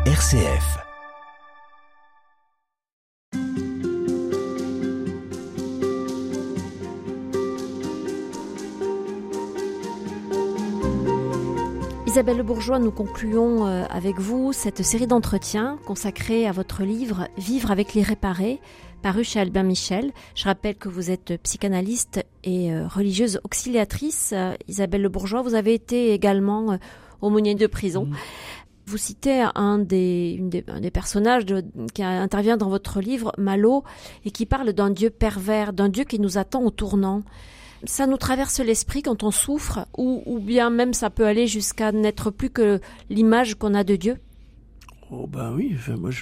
RCF. Isabelle Le Bourgeois, nous concluons avec vous cette série d'entretiens consacrés à votre livre « Vivre avec l'irréparé », paru chez Albin Michel. Je rappelle que vous êtes psychanalyste et religieuse auxiliatrice. Isabelle Le Bourgeois, vous avez été également aumônier de prison. Vous citez un des personnages qui intervient dans votre livre, Malo, et qui parle d'un Dieu pervers, d'un Dieu qui nous attend au tournant. Ça nous traverse l'esprit quand on souffre, ou bien même ça peut aller jusqu'à n'être plus que l'image qu'on a de Dieu? Oh ben oui, enfin, moi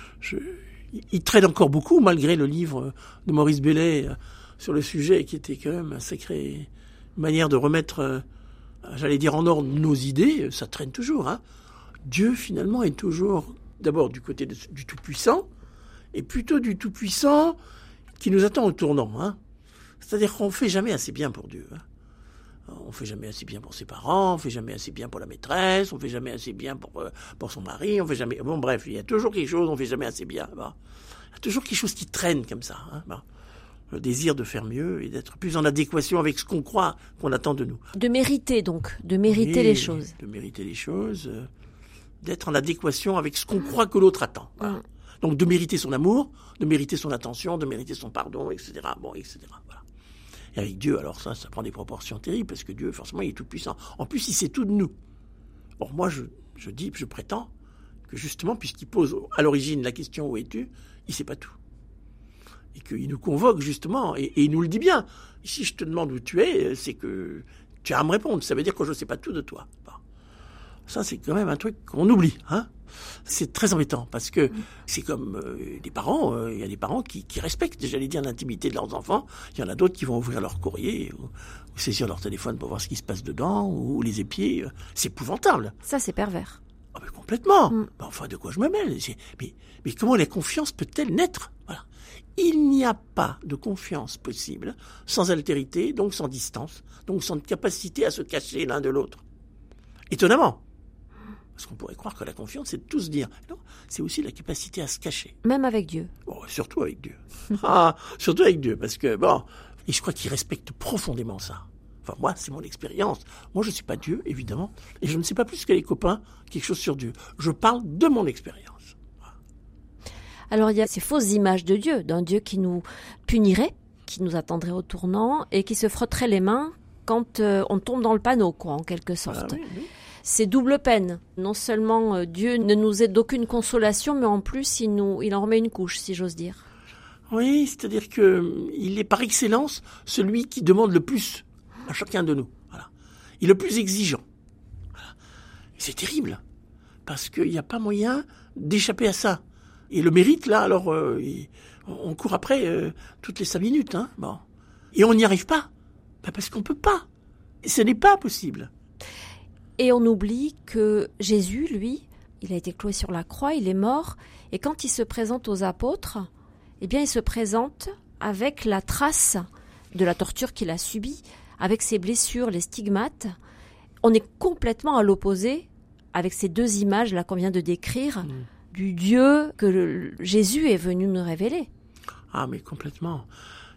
il traîne encore beaucoup, malgré le livre de Maurice Bellet sur le sujet, qui était quand même une sacrée manière de remettre, j'allais dire, en ordre nos idées. Ça traîne toujours, hein. Dieu, finalement, est toujours, d'abord, du côté du Tout-Puissant, et plutôt du Tout-Puissant qui nous attend au tournant, hein. C'est-à-dire qu'on ne fait jamais assez bien pour Dieu, hein. On ne fait jamais assez bien pour ses parents, on ne fait jamais assez bien pour la maîtresse, on ne fait jamais assez bien pour son mari, on fait jamais... Bon, bref, il y a toujours quelque chose, on ne fait jamais assez bien. Bon. Il y a toujours quelque chose qui traîne comme ça, hein. Bon. Le désir de faire mieux et d'être plus en adéquation avec ce qu'on croit qu'on attend de nous. De mériter, donc, de mériter les choses. De mériter les choses, d'être en adéquation avec ce qu'on croit que l'autre attend. Voilà. Donc de mériter son amour, de mériter son attention, de mériter son pardon, etc. Bon, etc. Voilà. Et avec Dieu, alors ça prend des proportions terribles, parce que Dieu, forcément, il est tout puissant. En plus, il sait tout de nous. Or, moi, je prétends que justement, puisqu'il pose à l'origine la question « Où es-tu ?», il sait pas tout. Et qu'il nous convoque, justement, et il nous le dit bien. Si je te demande où tu es, c'est que tu as à me répondre. Ça veut dire que je ne sais pas tout de toi. Bon. Ça, c'est quand même un truc qu'on oublie, hein. C'est très embêtant, parce que c'est comme des parents, il y a des parents qui respectent, j'allais dire, l'intimité de leurs enfants. Il y en a d'autres qui vont ouvrir leur courrier ou saisir leur téléphone pour voir ce qui se passe dedans, ou les épier. C'est épouvantable. Ça, c'est pervers. Ah, mais complètement. Bah, enfin, de quoi je me mêle? Mais comment la confiance peut-elle naître? Voilà. Il n'y a pas de confiance possible sans altérité, donc sans distance, donc sans capacité à se cacher l'un de l'autre. Étonnamment. Parce qu'on pourrait croire que la confiance, c'est de tout se dire. Non, c'est aussi la capacité à se cacher. Même avec Dieu. Bon, surtout avec Dieu. Surtout avec Dieu, parce que, bon, et je crois qu'il respecte profondément ça. Enfin, moi, c'est mon expérience. Moi, je ne suis pas Dieu, évidemment, et je ne sais pas plus que les copains quelque chose sur Dieu. Je parle de mon expérience. Voilà. Alors, il y a ces fausses images de Dieu, d'un Dieu qui nous punirait, qui nous attendrait au tournant, et qui se frotterait les mains quand on tombe dans le panneau, quoi, en quelque sorte. Voilà, oui. C'est double peine. Non seulement Dieu ne nous aide d'aucune consolation, mais en plus, il en remet une couche, si j'ose dire. Oui, c'est-à-dire qu'il est par excellence celui qui demande le plus à chacun de nous. Voilà. Il est le plus exigeant. Voilà. C'est terrible, parce qu'il n'y a pas moyen d'échapper à ça. Et le mérite, là, alors, on court après toutes les 5 minutes. Hein, bon. Et on n'y arrive pas, parce qu'on ne peut pas. Et ce n'est pas possible. Et on oublie que Jésus, lui, il a été cloué sur la croix, il est mort, et quand il se présente aux apôtres, eh bien, il se présente avec la trace de la torture qu'il a subie, avec ses blessures, les stigmates. On est complètement à l'opposé avec ces deux images là qu'on vient de décrire du Dieu que Jésus est venu nous révéler. Ah, mais complètement.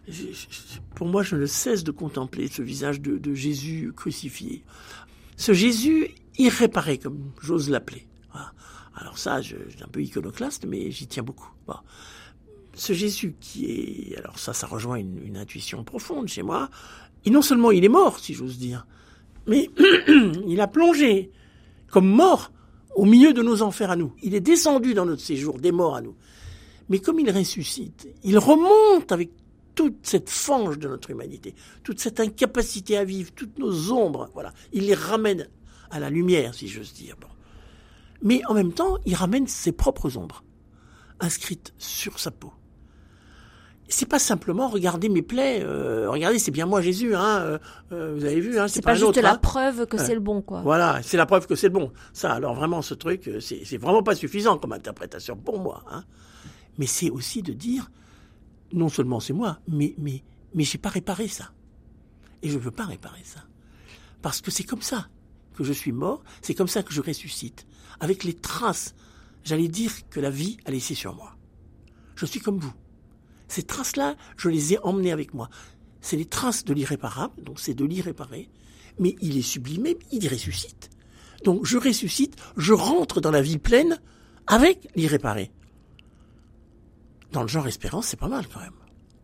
Pour moi, je ne cesse de contempler ce visage de Jésus crucifié. Ce Jésus irréparé, comme j'ose l'appeler. Voilà. Alors ça, je suis un peu iconoclaste, mais j'y tiens beaucoup. Bon. Ce Jésus qui est... Alors ça rejoint une intuition profonde chez moi. Et non seulement il est mort, si j'ose dire, mais il a plongé comme mort au milieu de nos enfers à nous. Il est descendu dans notre séjour des morts à nous. Mais comme il ressuscite, il remonte avec toute cette fange de notre humanité, toute cette incapacité à vivre, toutes nos ombres, voilà. Il les ramène à la lumière, si j'ose dire. Bon. Mais en même temps, il ramène ses propres ombres, inscrites sur sa peau. C'est pas simplement regarder mes plaies, regardez, c'est bien moi Jésus, hein, vous avez vu, hein, c'est pas juste la preuve que c'est le bon, quoi. Voilà, c'est la preuve que c'est le bon. Ça, alors vraiment, ce truc, c'est vraiment pas suffisant comme interprétation pour moi, hein. Mais c'est aussi de dire, non seulement c'est moi, mais j'ai pas réparé ça. Et je veux pas réparer ça. Parce que c'est comme ça que je suis mort, c'est comme ça que je ressuscite. Avec les traces j'allais dire que la vie a laissé sur moi. Je suis comme vous. Ces traces-là, je les ai emmenées avec moi. C'est les traces de l'irréparable, donc c'est de l'irréparé, mais il est sublimé, il ressuscite. Donc je ressuscite, je rentre dans la vie pleine avec l'irréparé. Dans le genre espérance, c'est pas mal quand même.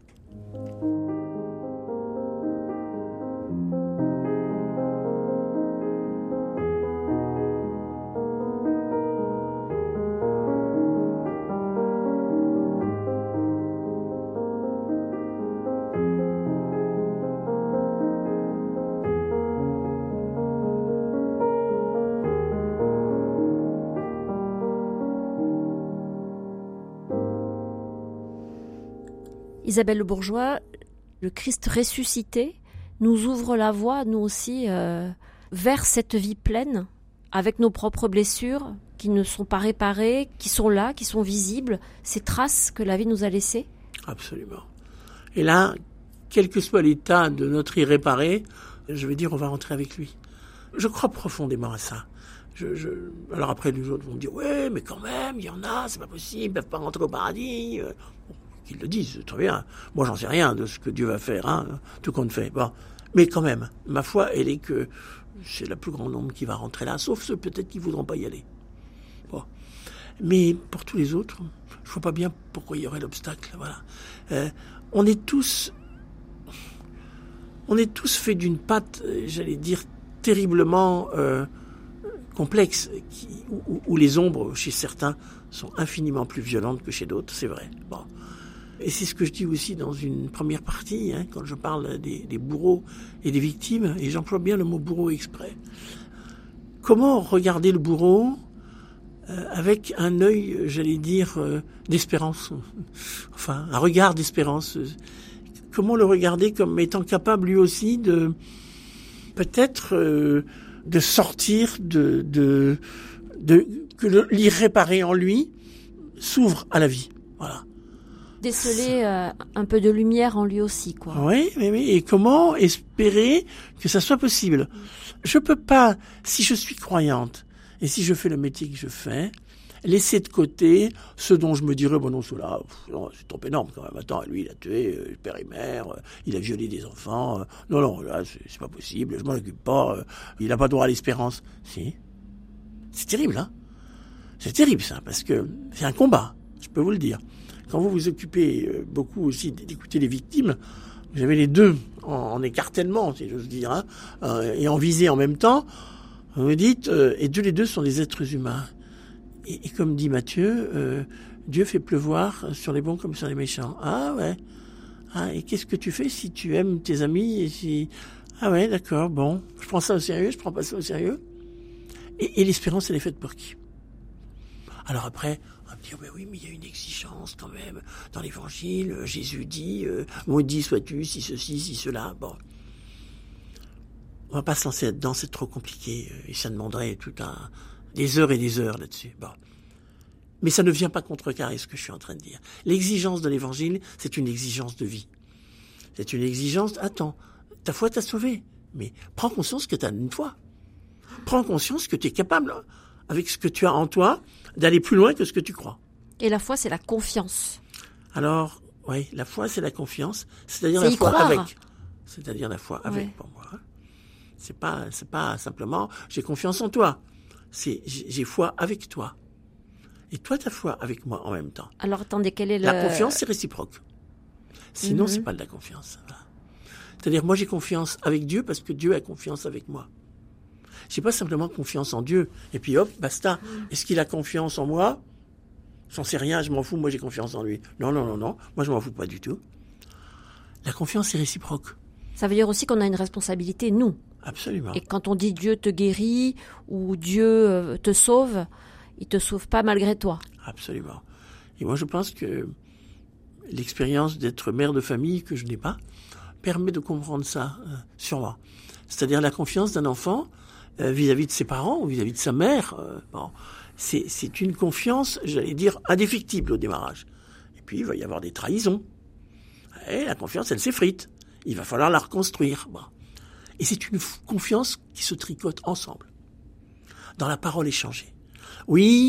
Isabelle Le Bourgeois, le Christ ressuscité nous ouvre la voie, nous aussi, vers cette vie pleine, avec nos propres blessures qui ne sont pas réparées, qui sont là, qui sont visibles, ces traces que la vie nous a laissées. Absolument. Et là, quel que soit l'état de notre irréparé, je vais dire, on va rentrer avec lui. Je crois profondément à ça. Alors après, les autres vont me dire, ouais, mais quand même, il y en a, c'est pas possible, ils peuvent pas rentrer au paradis. Qu'ils le disent, très bien. Moi, j'en sais rien de ce que Dieu va faire, hein, tout compte fait. Bon. Mais quand même, ma foi, elle est que c'est le plus grand nombre qui va rentrer là, sauf ceux peut-être qui voudront pas y aller. Bon. Mais pour tous les autres, je vois pas bien pourquoi il y aurait l'obstacle. Voilà. On est tous faits d'une pâte, j'allais dire, terriblement complexe, où les ombres, chez certains, sont infiniment plus violentes que chez d'autres, c'est vrai. Bon. Et c'est ce que je dis aussi dans une première partie, hein, quand je parle des bourreaux et des victimes, et j'emploie bien le mot bourreau exprès. Comment regarder le bourreau avec un œil, j'allais dire, d'espérance, enfin, un regard d'espérance. Comment le regarder comme étant capable lui aussi de, peut-être, de sortir que l'irréparé en lui s'ouvre à la vie. Voilà. Déceler un peu de lumière en lui aussi, quoi. Oui. Et comment espérer que ça soit possible? Je peux pas, si je suis croyante et si je fais le métier que je fais, laisser de côté ce dont je me dirais, bon non, cela, c'est trop énorme quand même. Attends, lui, il a tué père et mère, il a violé des enfants. Non, là, c'est pas possible, je m'en occupe pas. Il n'a pas droit à l'espérance. Si. C'est terrible, hein. C'est terrible, ça, parce que c'est un combat, je peux vous le dire. Quand vous vous occupez beaucoup aussi d'écouter les victimes, vous avez les deux en écartèlement, si j'ose dire, hein, et en visée en même temps, vous me dites, et les deux sont des êtres humains. Et comme dit Matthieu, Dieu fait pleuvoir sur les bons comme sur les méchants. Ah ouais. Ah, et qu'est-ce que tu fais si tu aimes tes amis et si... Ah ouais, d'accord, bon. Je prends ça au sérieux, je prends pas ça au sérieux. Et l'espérance, elle est faite pour qui? Alors après, on va me dire, oui, mais il y a une exigence quand même. Dans l'évangile, Jésus dit, maudit sois-tu, si ceci, si cela. Bon. On va pas se lancer là-dedans, c'est trop compliqué. Et ça demanderait des heures et des heures là-dessus. Bon. Mais ça ne vient pas contrecarrer ce que je suis en train de dire. L'exigence de l'évangile, c'est une exigence de vie. C'est une exigence, attends, ta foi t'a sauvé. Mais prends conscience que tu as une foi. Prends conscience que tu es capable, avec ce que tu as en toi, d'aller plus loin que ce que tu crois. Et la foi, c'est la confiance. Alors, oui, la foi, c'est la confiance. C'est-à-dire la foi avec. C'est-à-dire la foi avec, pour moi. C'est pas simplement, j'ai confiance en toi. C'est, j'ai foi avec toi. Et toi, ta foi avec moi en même temps. Alors, attendez, quelle est La confiance, c'est réciproque. Sinon, c'est pas de la confiance. Voilà. C'est-à-dire, moi, j'ai confiance avec Dieu parce que Dieu a confiance avec moi. J'ai pas simplement confiance en Dieu. Et puis, hop, basta. Est-ce qu'il a confiance en moi? J'en sais rien, je m'en fous, moi, j'ai confiance en lui. Non. Moi, je m'en fous pas du tout. La confiance est réciproque. Ça veut dire aussi qu'on a une responsabilité, nous. Absolument. Et quand on dit Dieu te guérit ou Dieu te sauve, il te sauve pas malgré toi. Absolument. Et moi, je pense que l'expérience d'être mère de famille, que je n'ai pas, permet de comprendre ça sur moi. C'est-à-dire la confiance d'un enfant vis-à-vis de ses parents ou vis-à-vis de sa mère. C'est une confiance, j'allais dire, indéfectible au démarrage. Et puis, il va y avoir des trahisons. Et la confiance, elle s'effrite. Il va falloir la reconstruire. Bon. Et c'est une confiance qui se tricote ensemble, dans la parole échangée. Oui,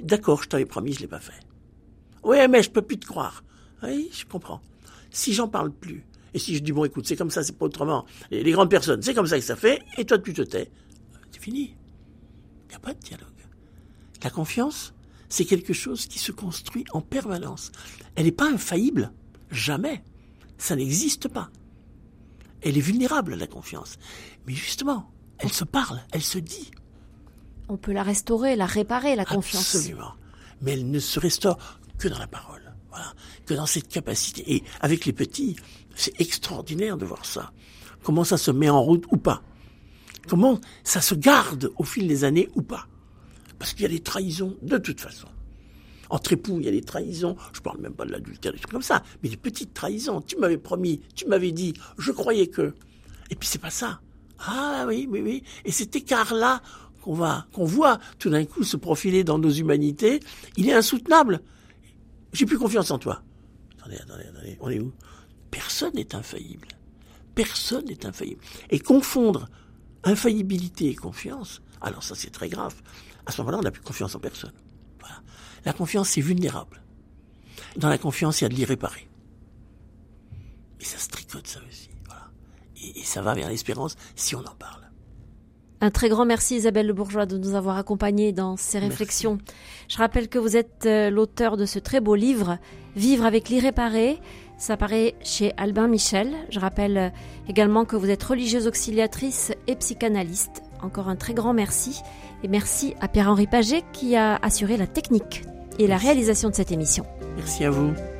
D'accord, je t'avais promis, je l'ai pas fait. Ouais, mais je peux plus te croire. Oui, je comprends. Si j'en parle plus, et si je dis, bon, écoute, c'est comme ça, c'est pas autrement. Les grandes personnes, c'est comme ça que ça fait, et toi, tu te tais. C'est fini. Il n'y a pas de dialogue. La confiance, c'est quelque chose qui se construit en permanence. Elle n'est pas infaillible. Jamais. Ça n'existe pas. Elle est vulnérable, la confiance. Mais justement, elle se parle, elle se dit. On peut la restaurer, la réparer, la confiance. Absolument. Mais elle ne se restaure que dans la parole. Voilà. Que dans cette capacité. Et avec les petits, c'est extraordinaire de voir ça. Comment ça se met en route ou pas. Comment ça se garde au fil des années ou pas. Parce qu'il y a des trahisons de toute façon. Entre époux, il y a des trahisons. Je parle même pas de l'adultère, des trucs comme ça. Mais des petites trahisons. Tu m'avais promis, tu m'avais dit, je croyais que... Et puis c'est pas ça. Ah oui. Et cet écart-là qu'on voit tout d'un coup se profiler dans nos humanités, il est insoutenable. J'ai plus confiance en toi. Attendez, on est où? Personne n'est infaillible. Personne n'est infaillible. Et confondre infaillibilité et confiance, alors ça c'est très grave. À ce moment-là, on n'a plus confiance en personne. Voilà. La confiance, c'est vulnérable. Dans la confiance, il y a de l'irréparé. Mais ça se tricote, ça aussi. Voilà. Et ça va vers l'espérance si on en parle. Un très grand merci Isabelle Le Bourgeois de nous avoir accompagnés dans ces réflexions. Merci. Je rappelle que vous êtes l'auteur de ce très beau livre, Vivre avec l'irréparé. Ça paraît chez Albin Michel. Je rappelle également que vous êtes religieuse auxiliatrice et psychanalyste. Encore un très grand merci. Et merci à Pierre-Henri Paget qui a assuré la technique et la réalisation de cette émission. Merci à vous.